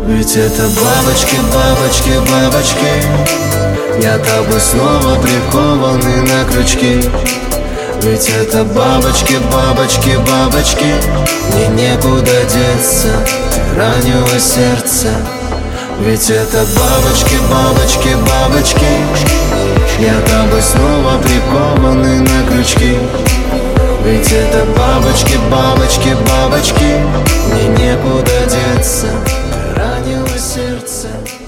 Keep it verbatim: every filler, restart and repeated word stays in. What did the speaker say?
Ведь это бабочки, бабочки, бабочки, я тобой снова прикованный на крючки. Ведь это бабочки, бабочки, бабочки, мне некуда деться, ты ранила сердце. Ведь это бабочки, бабочки, бабочки, я тобой снова прикованный на крючки. Ведь это бабочки, бабочки, бабочки, мне некуда деться, ты ранила сердце.